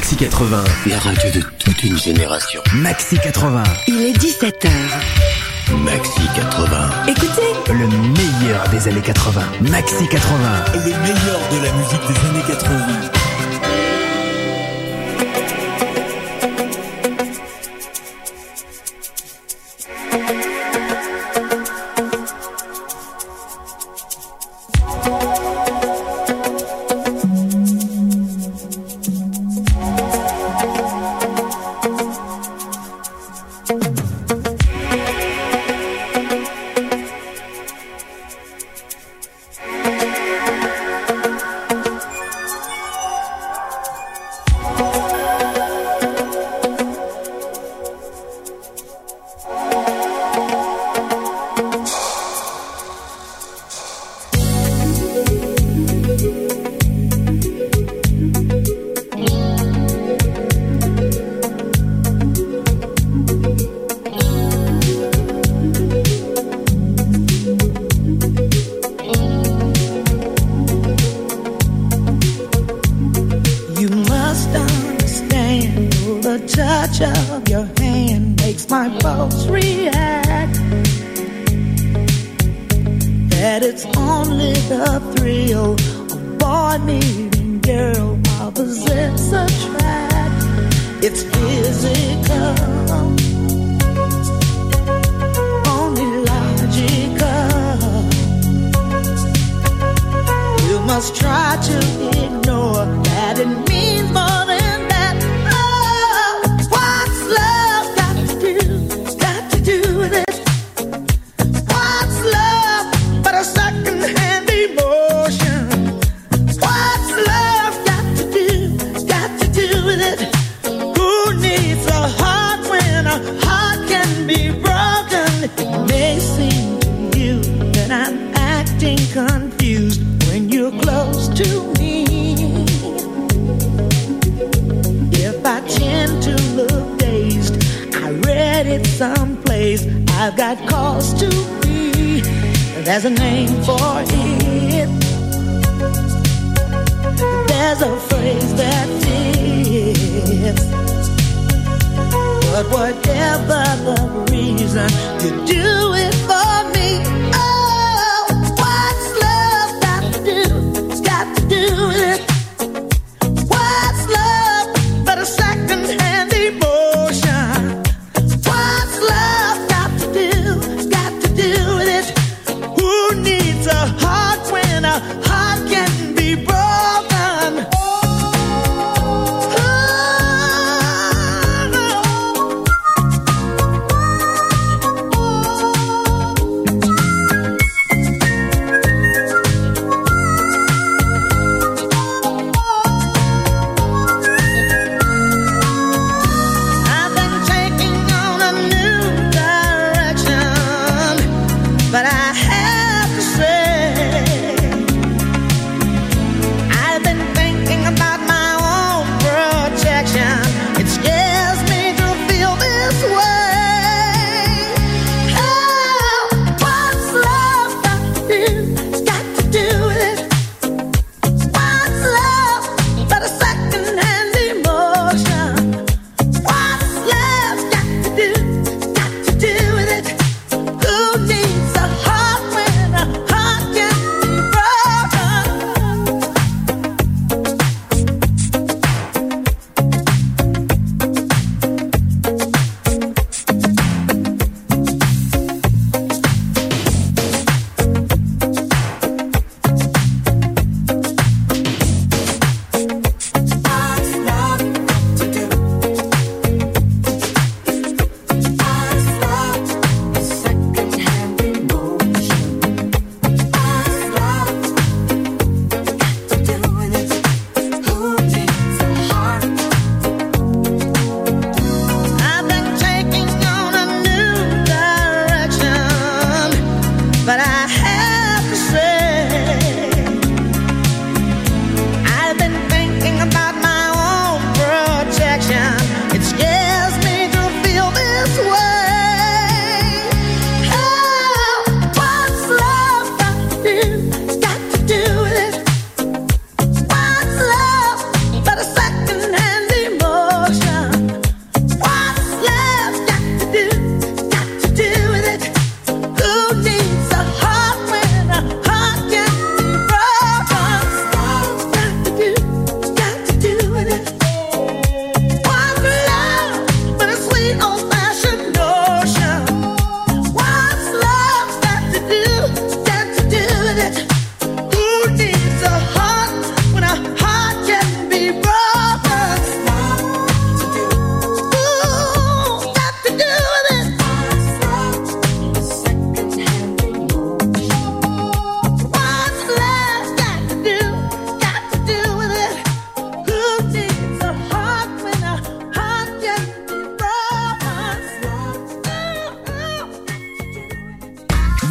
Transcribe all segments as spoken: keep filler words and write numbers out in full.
Maxi quatre-vingts. La radio de toute une génération. Maxi quatre-vingts. Il est dix-sept heures. Maxi quatre-vingts. Écoutez, le meilleur des années quatre-vingts. Maxi quatre-vingts. Le meilleur de la musique des années quatre-vingts.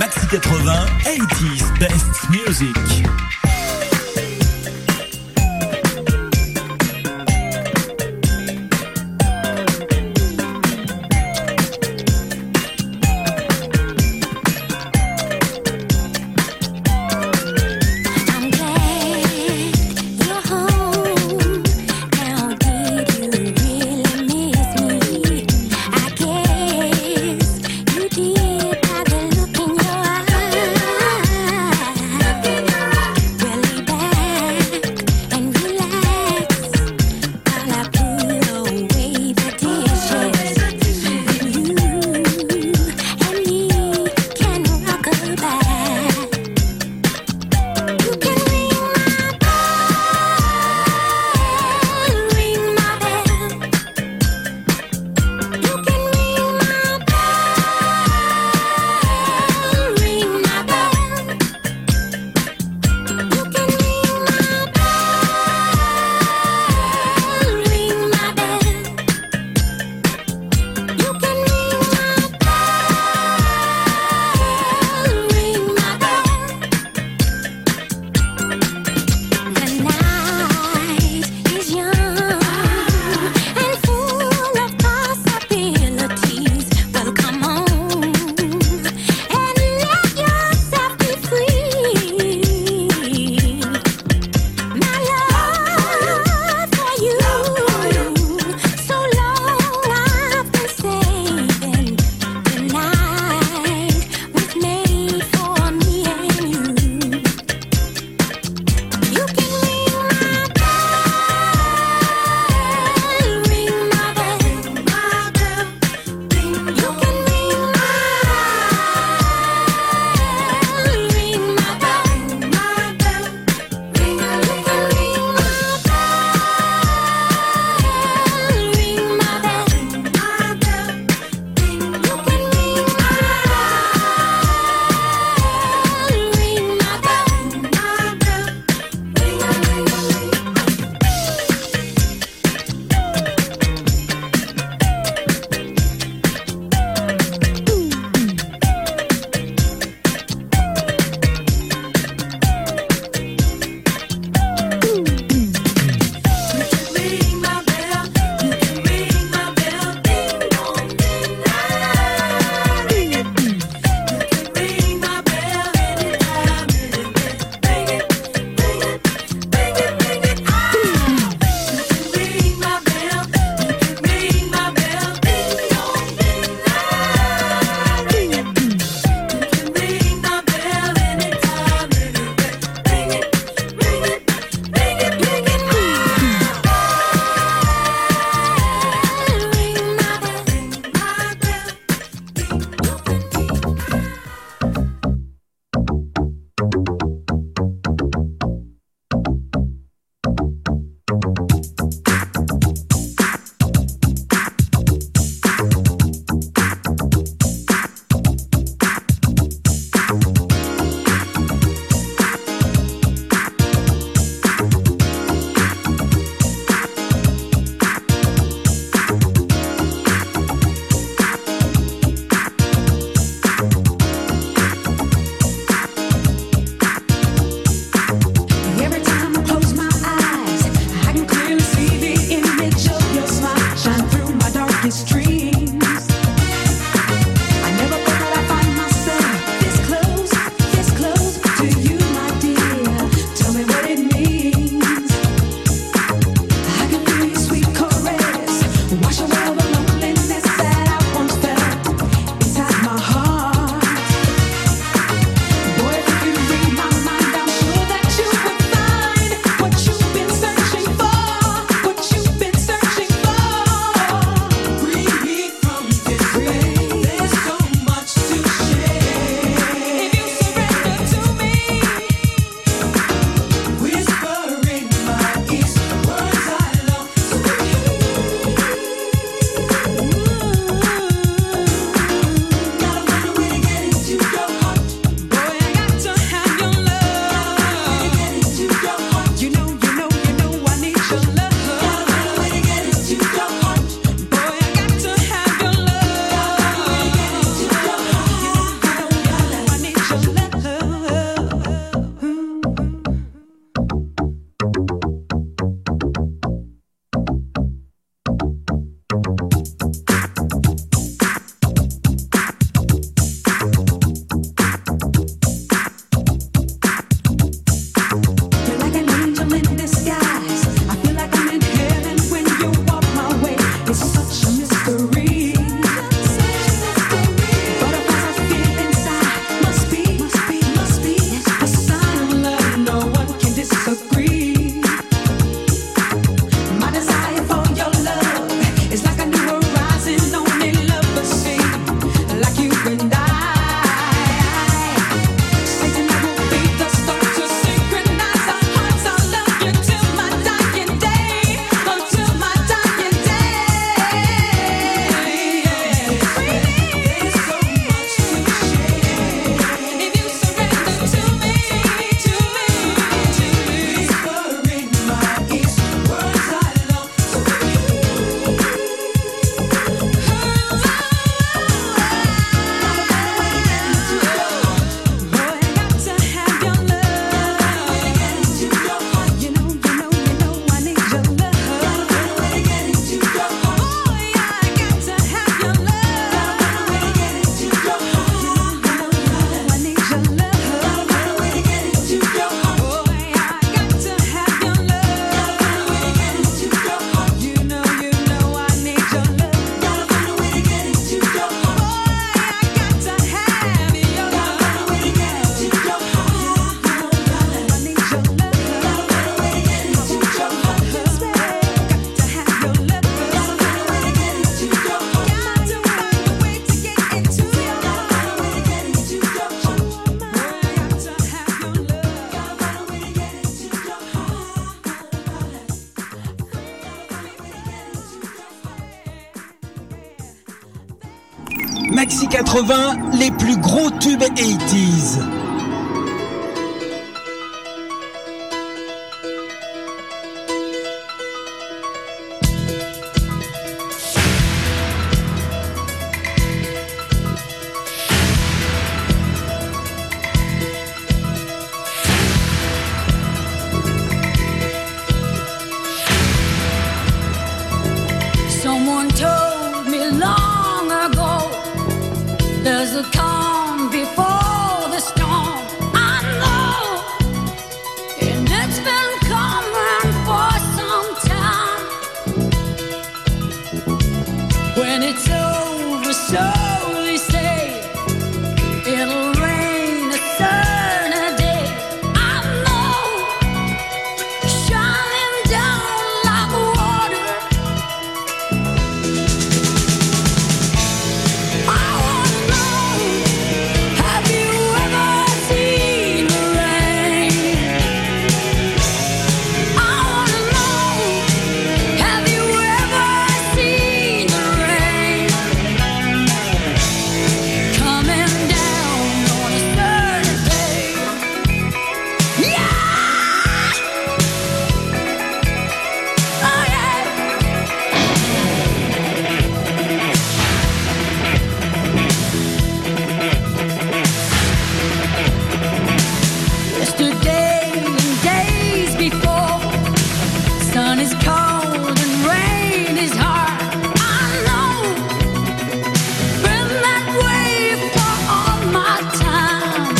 Maxi quatre-vingts, eighties Best Music. Well, quatre-vingts, les plus gros tubes quatre-vingt-dix. Someone told me long ago, there's a calm before the storm. I know, and it's been coming for some time. When it's over, slowly say it'll rain a certain day. I know, shining down like water. I wanna know, have you ever seen the rain? I wanna know, have you ever seen the rain coming down on a certain day? Yeah! Oh yeah! Yesterday and days before, sun is cold and rain is hard. I know, been that way for all my time.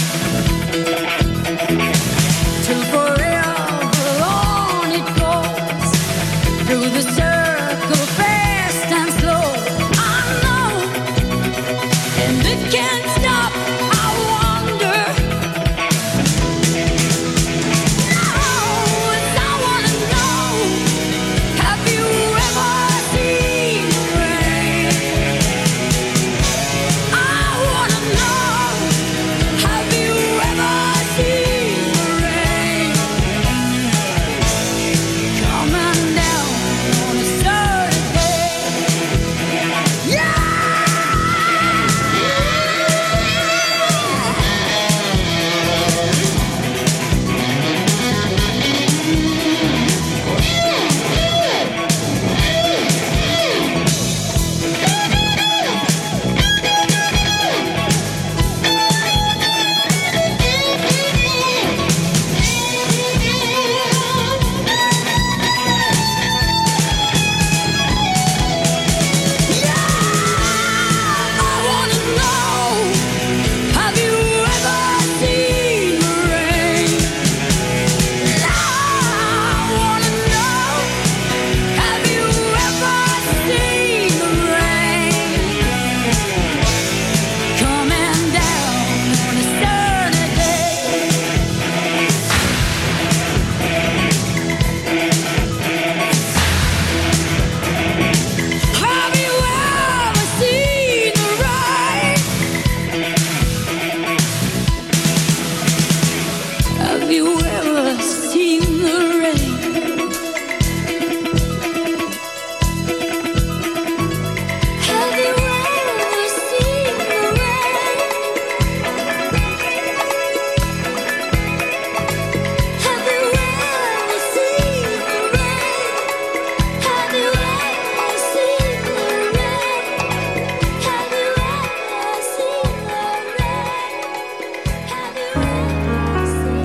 Till forever on it goes, through the circle fast and slow. I know, and it can't stop. I wonder. I wanna know, have you ever seen the rain? I wanna know, have you ever seen the rain coming down on a certain day? Yeah! I wanna know, have you ever seen the rain? I wanna know, have you ever seen the rain coming down on a certain day? Have you ever seen the rain? Have you ever seen the rain? Have you ever seen the rain? Have you ever seen the rain? Have you ever seen the rain? Have you ever seen the rain? Have you ever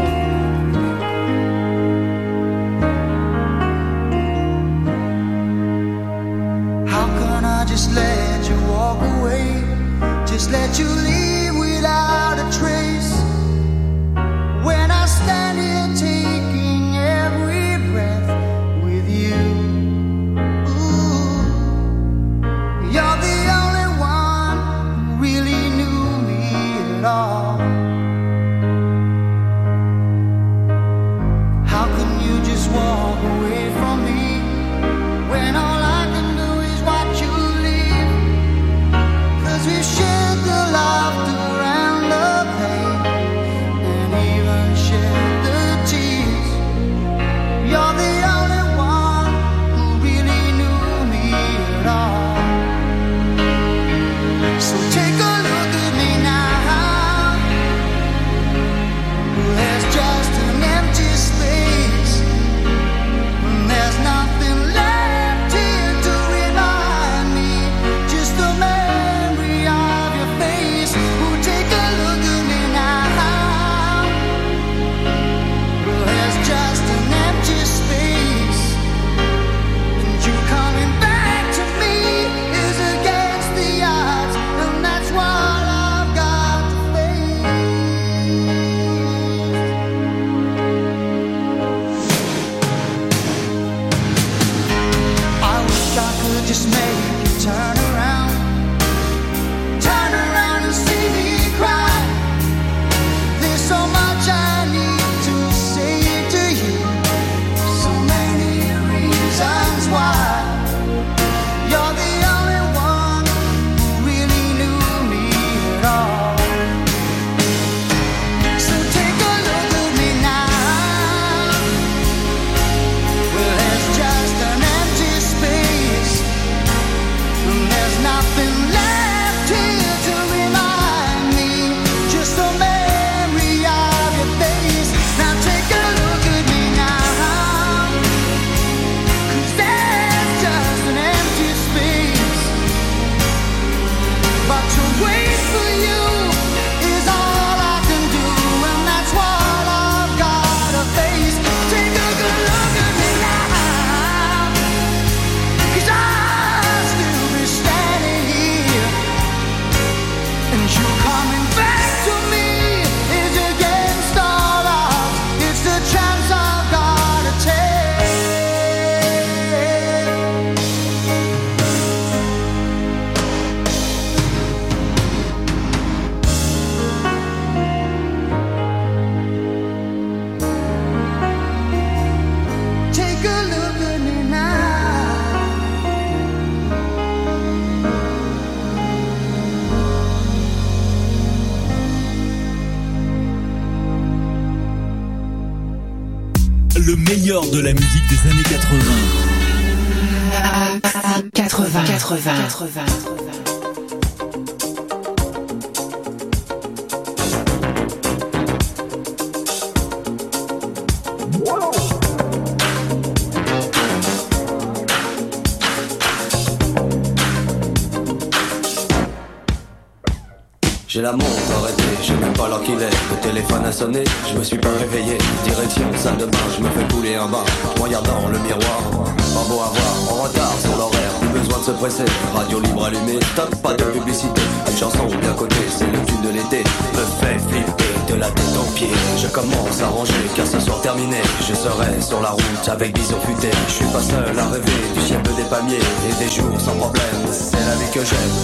seen? How can I just let you walk away? Just let you leave without a trace. When I stand here taking every breath with you. Ooh, you're the only one who really knew me at all. How can you just walk away from me when all I can do is watch you leave? 'Cause we've shared the laughter and the pain, and even shared the tears. You're the only one who really knew me at all. So take a look Le meilleur de la musique des années quatre-vingts. quatre-vingts, quatre-vingts, quatre-vingts. J'ai la montre arrêtée, je sais même pas l'heure qu'il est. Le téléphone a sonné, je me suis pas réveillé. Direction salle de bain, je me fais couler un bain. Je regarde dans le miroir, pas beau à voir. En retard sur l'horaire, plus besoin de se presser. Radio libre allumée, stop, pas de publicité. Une chanson bien cotée, c'est le tube de l'été. Me fait flipper de la tête aux pieds. Je commence à ranger car ce soir terminé. Je serai sur la route avec bison futé. Je suis pas seul à rêver du ciel des palmiers et des jours sans problème. C'est la vie que j'aime.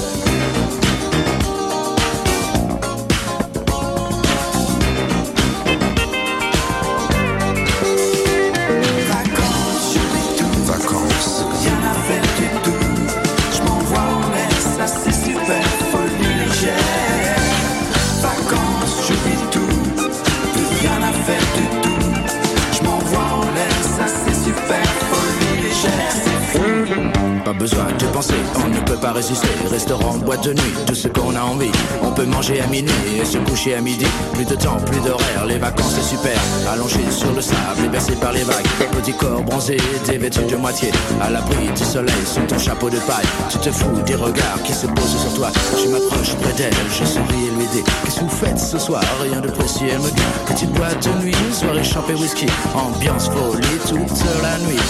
Besoin de penser, on ne peut pas résister. Restaurant, boîte de nuit, tout ce qu'on a envie. On peut manger à minuit et se coucher à midi. Plus de temps, plus d'horaire, les vacances c'est super. Allongé sur le sable et bercé par les vagues. Petit corps bronzé, dévêtu de moitié. À l'abri du soleil, sous ton chapeau de paille. Tu te fous des regards qui se posent sur toi. Je m'approche près d'elle, je souris et lui dis: qu'est-ce que vous faites ce soir? Rien de précis, elle me dit: petite boîte de nuit, soirée champée whisky. Ambiance folie toute la nuit.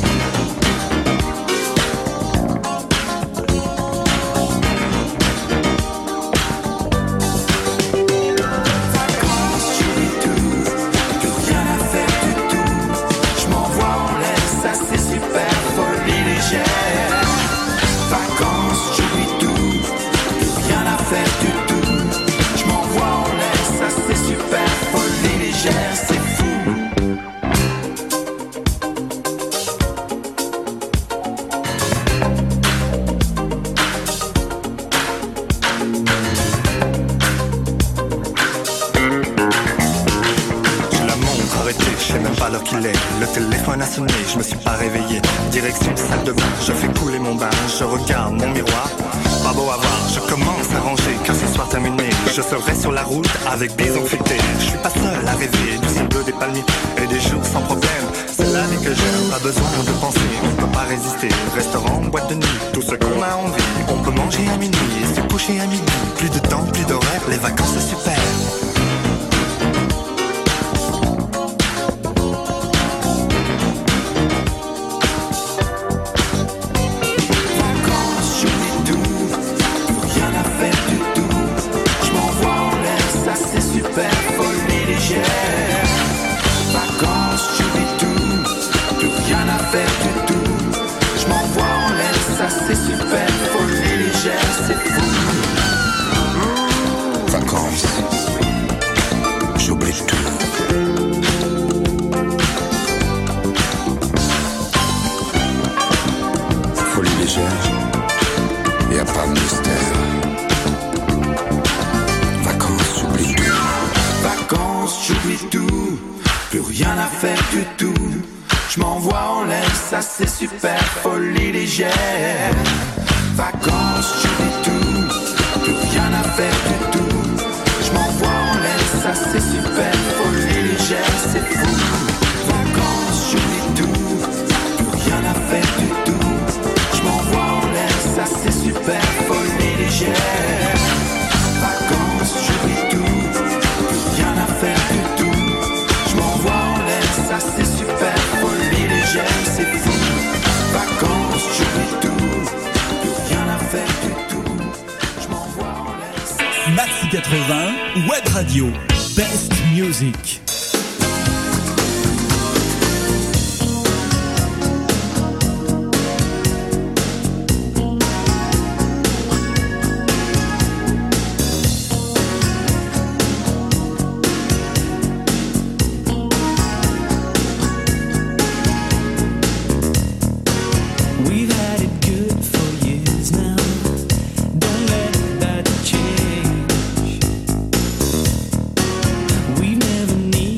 Je me suis pas réveillé, direction salle de bain. Je fais couler mon bain, je regarde mon miroir. Pas beau à voir, je commence à ranger car ce soir terminé, je serai sur la route avec bison futé. Je suis pas seul à rêver du ciel bleu des palmiers et des jours sans problème. C'est la vie que j'aime, pas besoin de penser, on peut pas résister. Restaurant, boîte de nuit, tout ce qu'on a envie. On peut manger à minuit et se coucher à midi. Plus de temps, plus d'horaire, les vacances c'est super. C'est super, folie légère. Vacances, j'oublie tout, plus rien à faire du tout. Je m'envoie en l'air, ça c'est super, folie légère, c'est fou. Vacances, j'oublie tout, plus rien à faire du tout. Je m'envoie en l'air, ça c'est super, folie légère. Vacances, j'oublie tout, plus rien à faire du tout. Je m'envoie en l'air, ça c'est super, folie légère, c'est fou. Vacances, j'oublie tout, plus rien à faire du tout. Je m'envoie en l'air. Maxi quatre-vingts, Web Radio, Best Music. We've never needed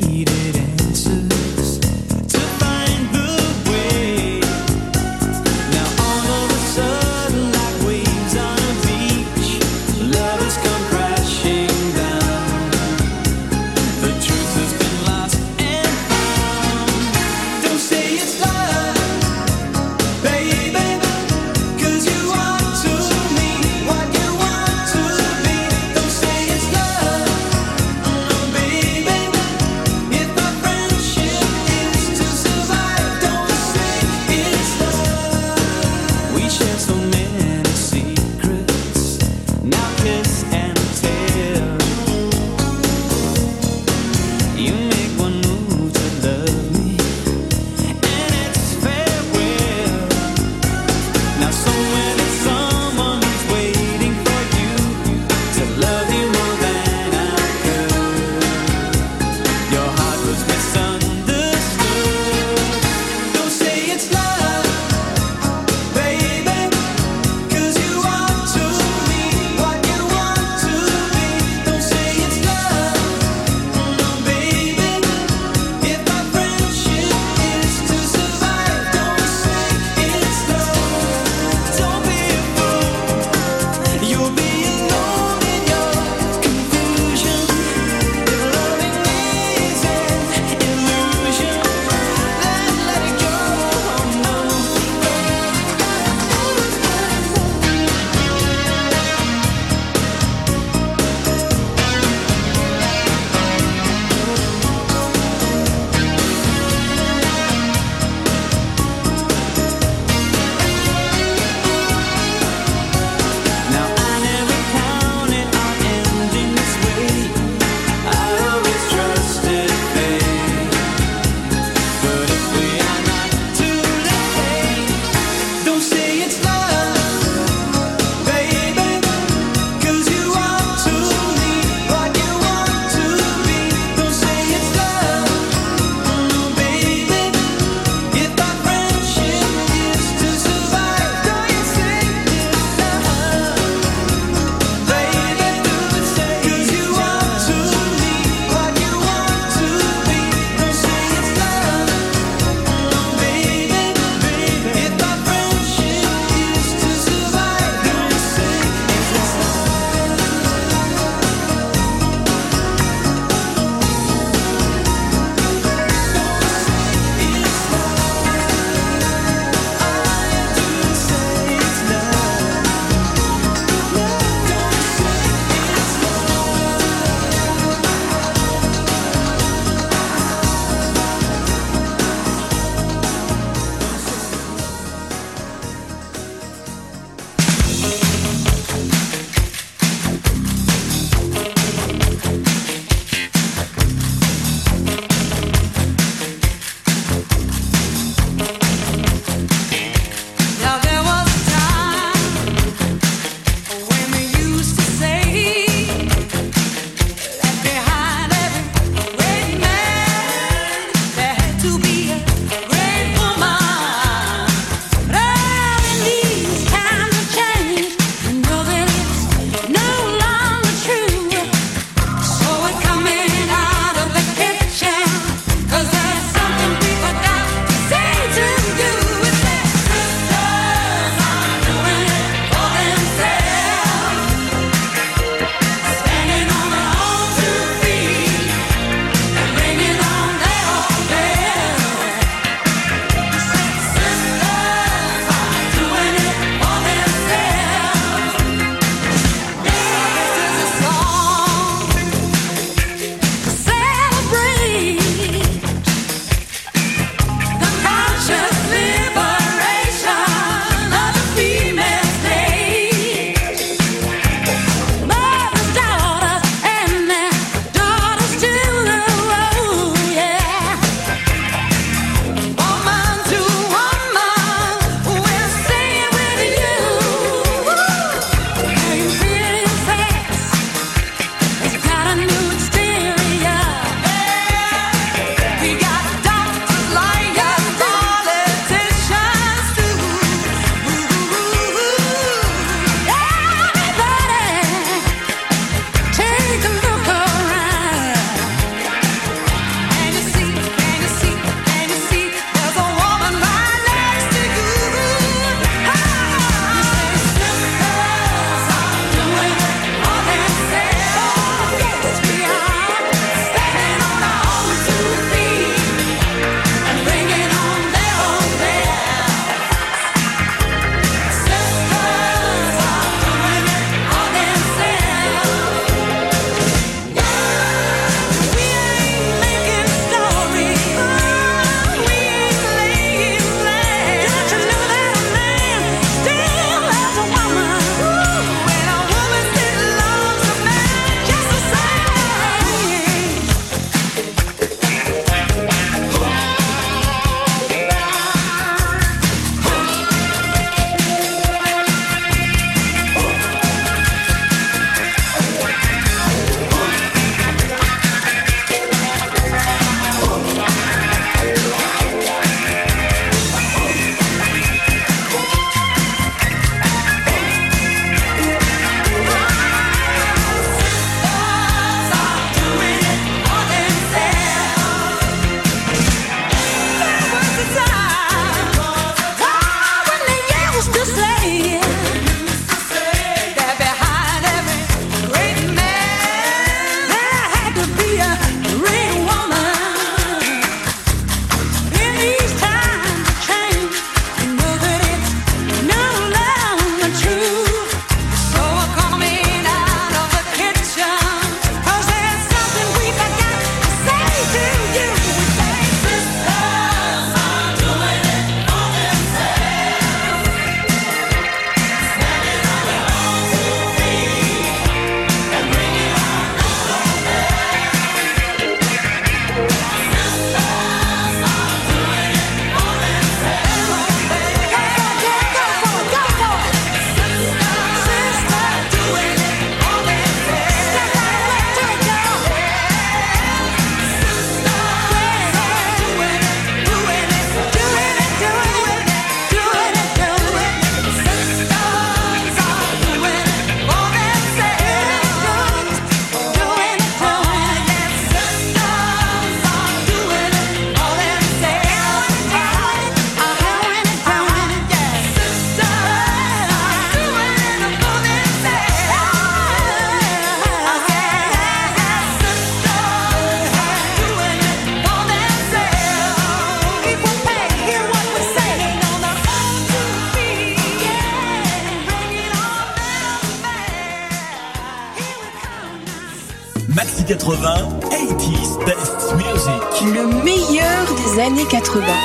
Maxi quatre-vingts, eighties Best Music. Le meilleur des années quatre-vingts.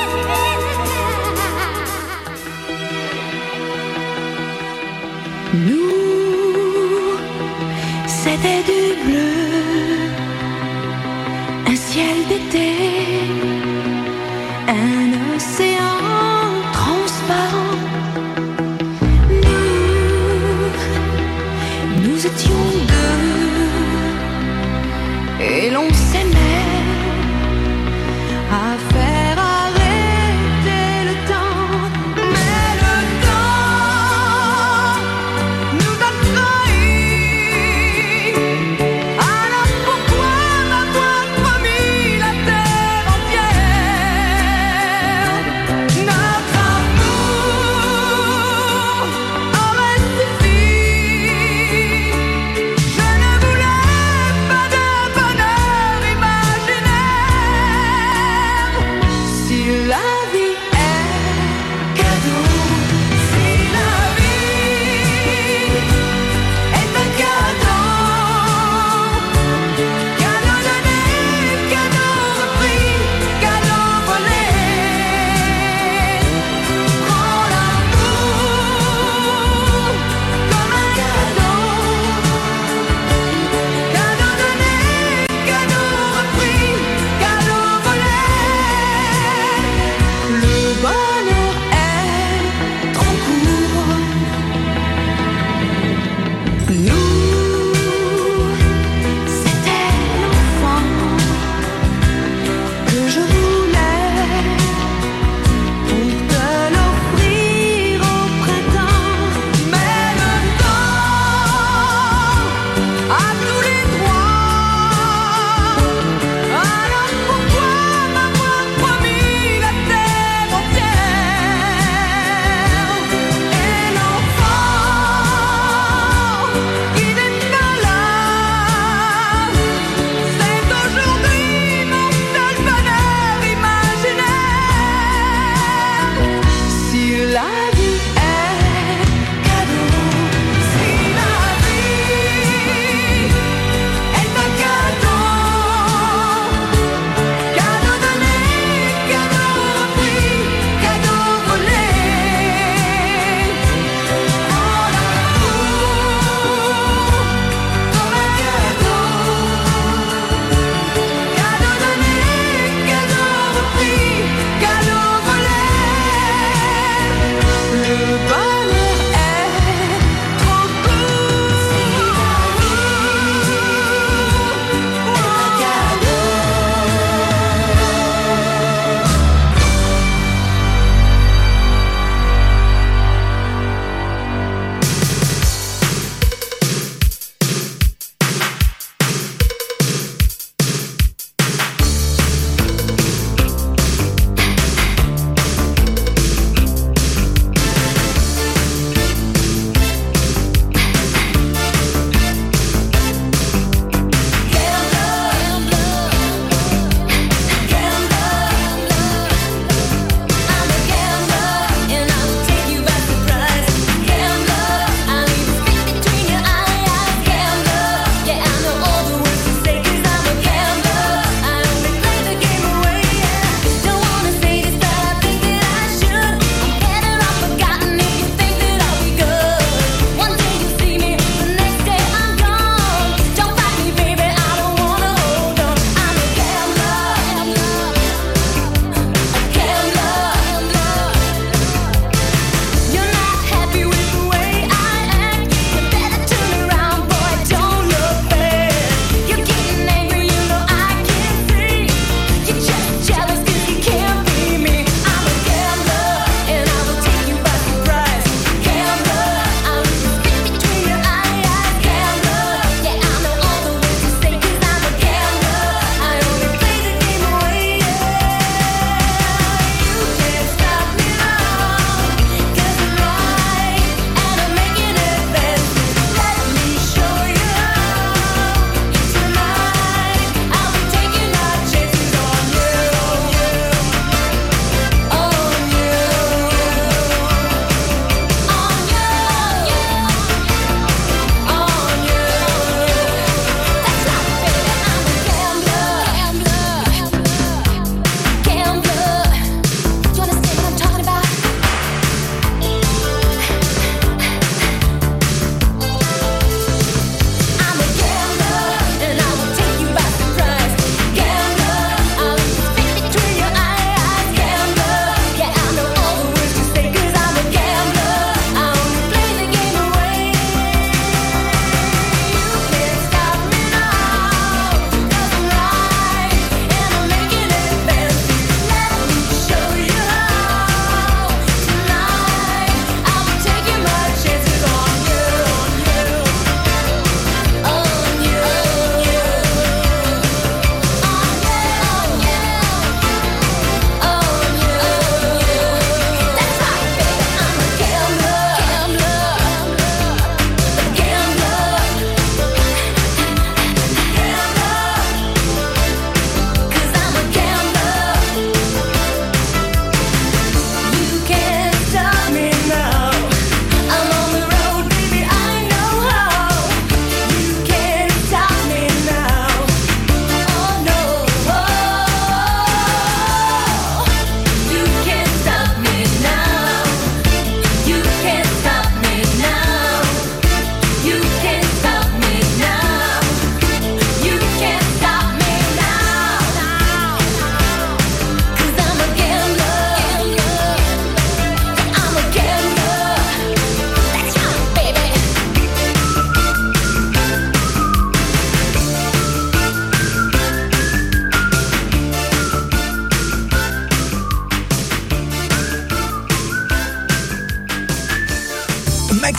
Nous, c'était du bleu, un ciel d'été, un océan transparent. Nous, nous étions deux, et l'on s'aimait à faire arrêter le temps. Mais le temps nous a trahis. Alors pourquoi m'avoir promis la terre entière? Notre amour aurait suffi. Je ne voulais pas de bonheur imaginé.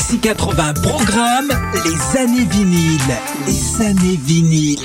Maxi quatre-vingts programme les années vinyles. Les années vinyles.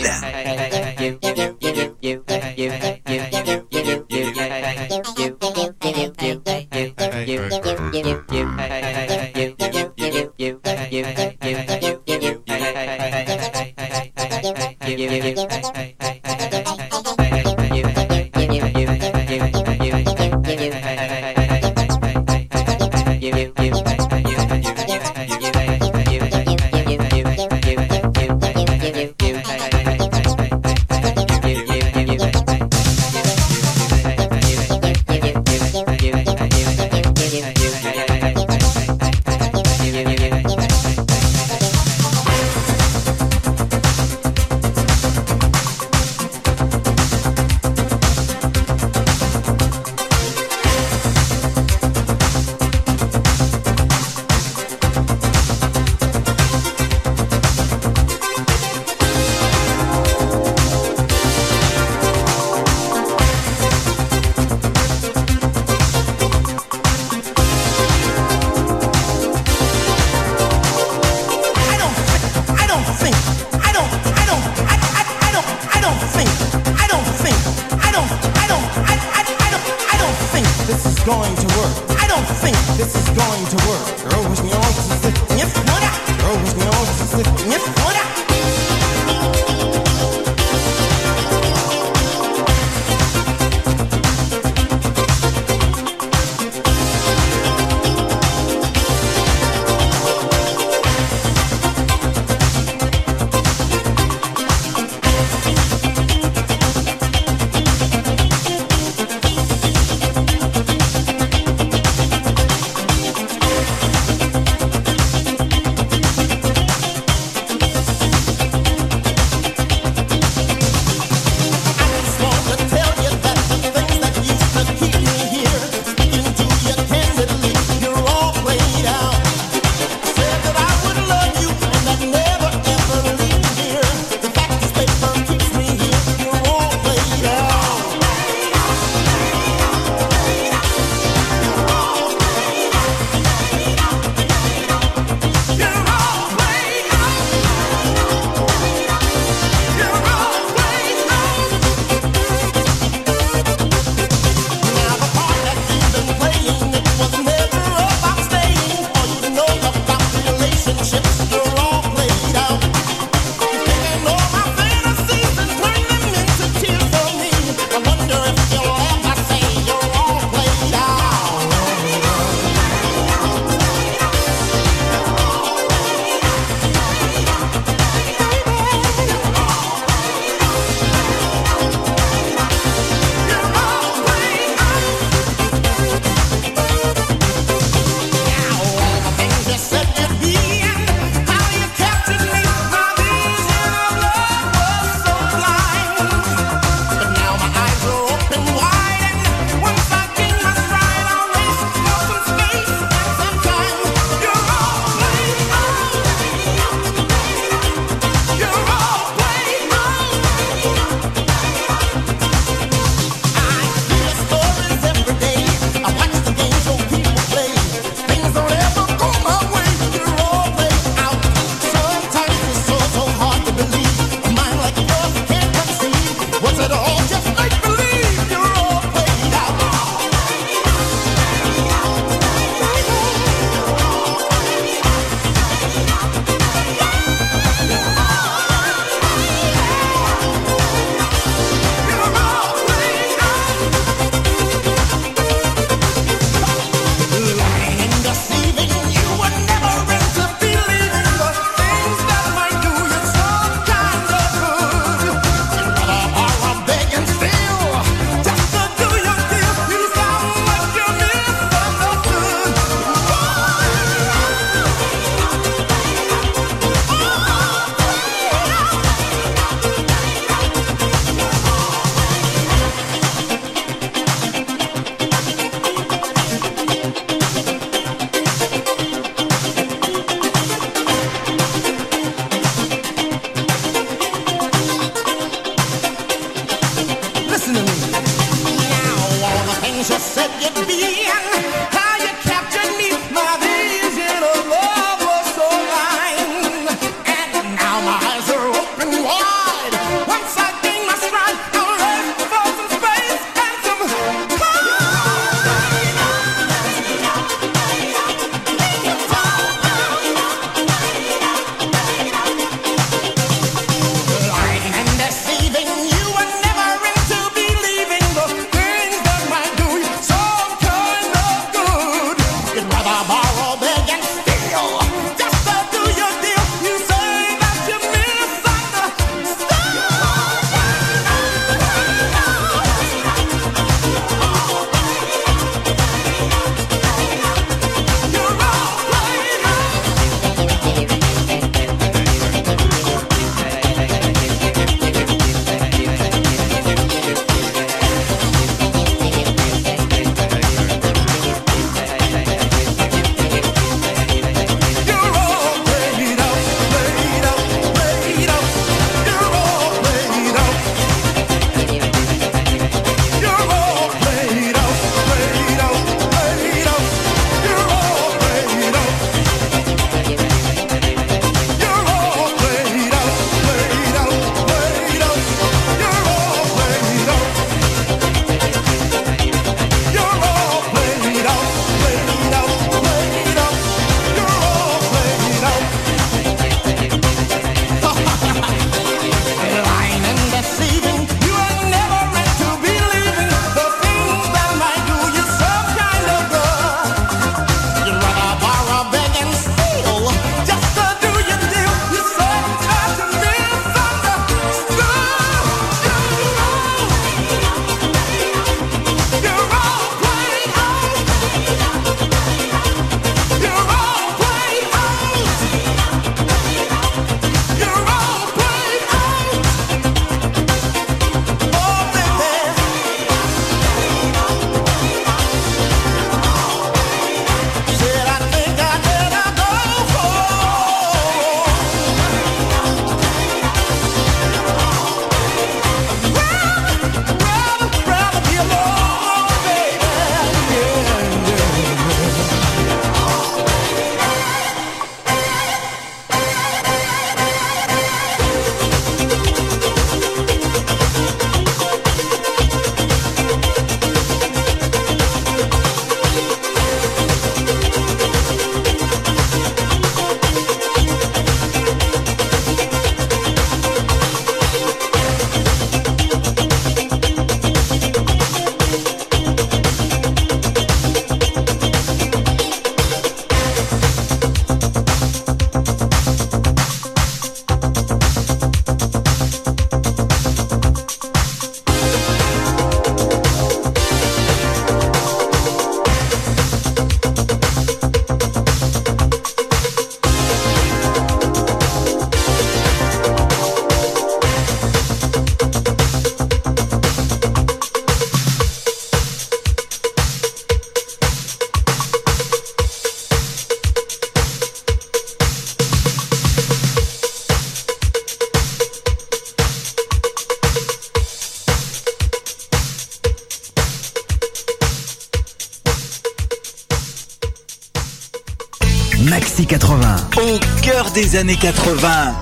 Maxi quatre-vingts. Au cœur des années quatre-vingts.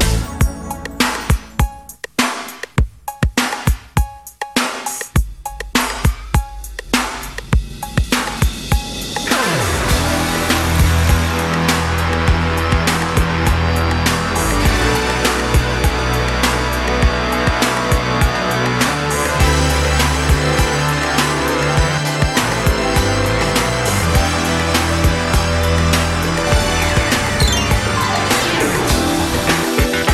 Thank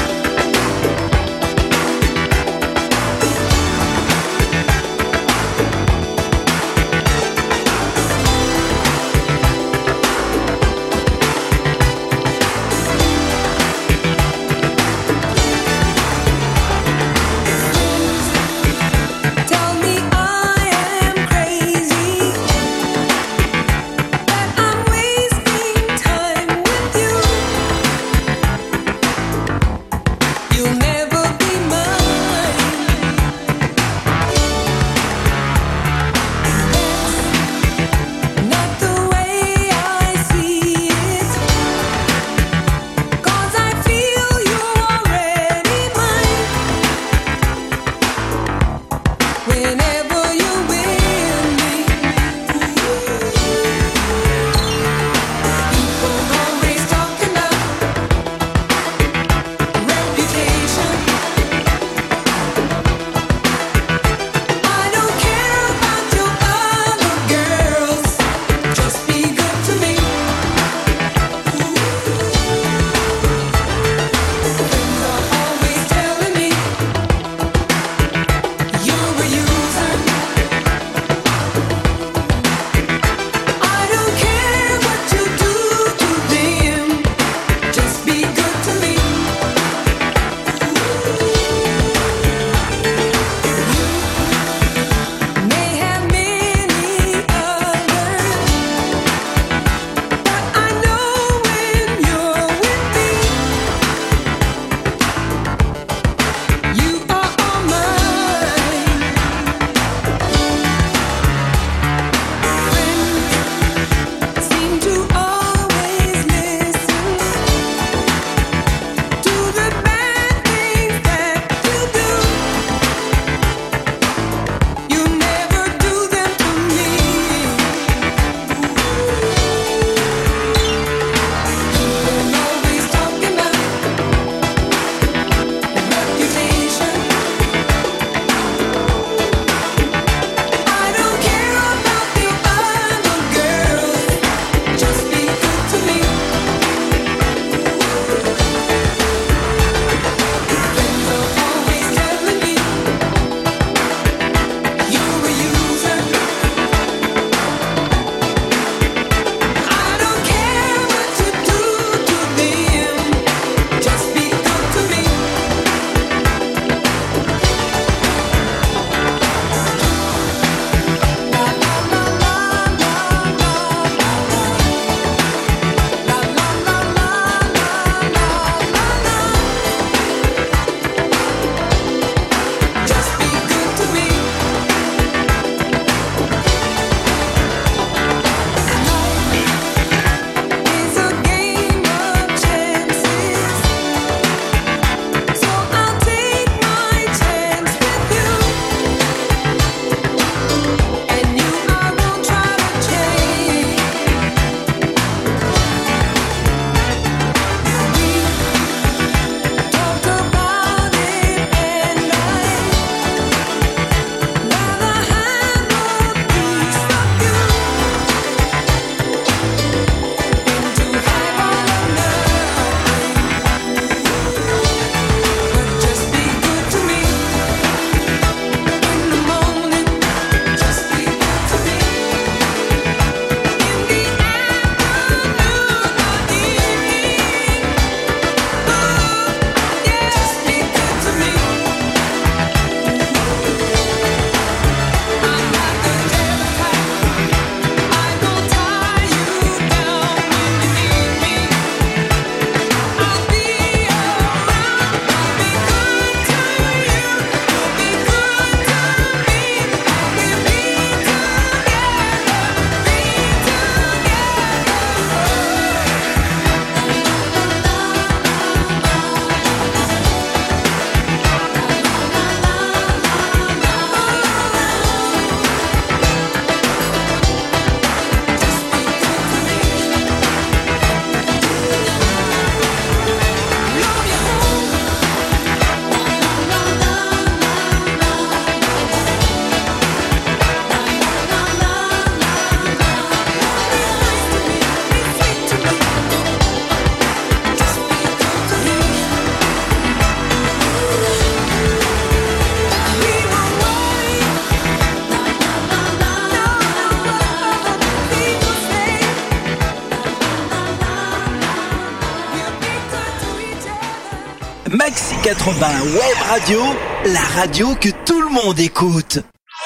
quatre-vingts Web Radio, la radio que tout le monde écoute.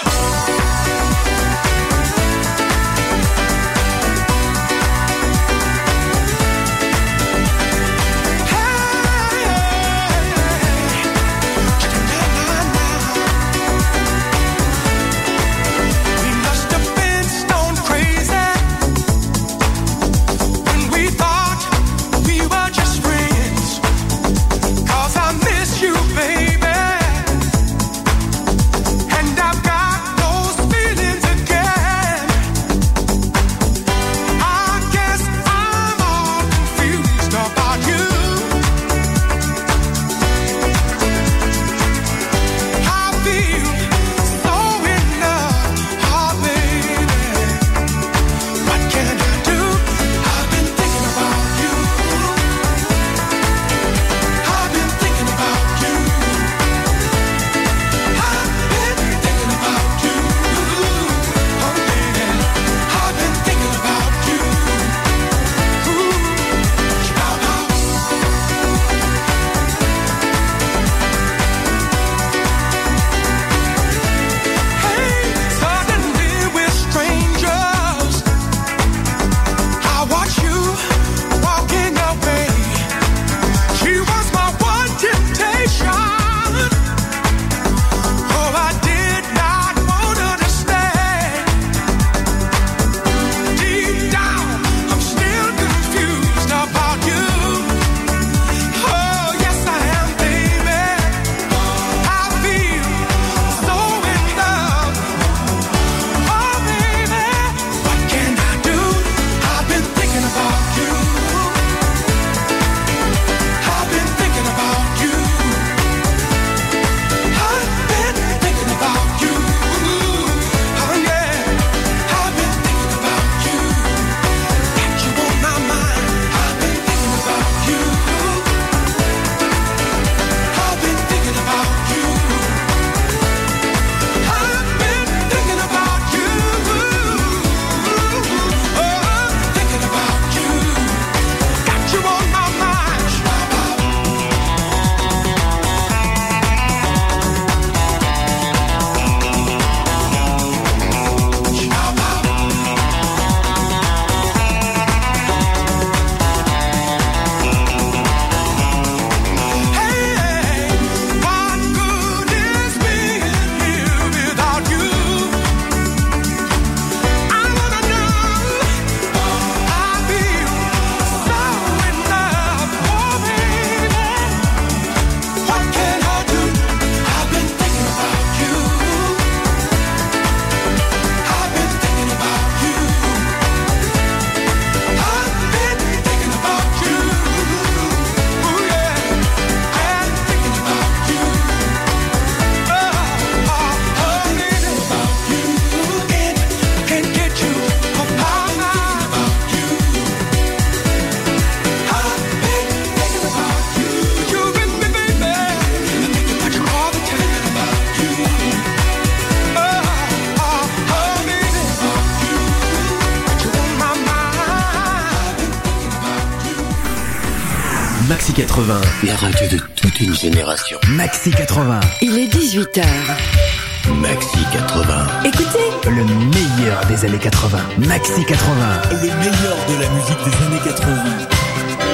Maxi quatre-vingts, la radio de toute une génération. Maxi quatre-vingts. Il est dix-huit heures. Maxi quatre-vingts. Écoutez, le meilleur des années quatre-vingts. Maxi quatre-vingts. Le meilleur de la musique des années quatre-vingts.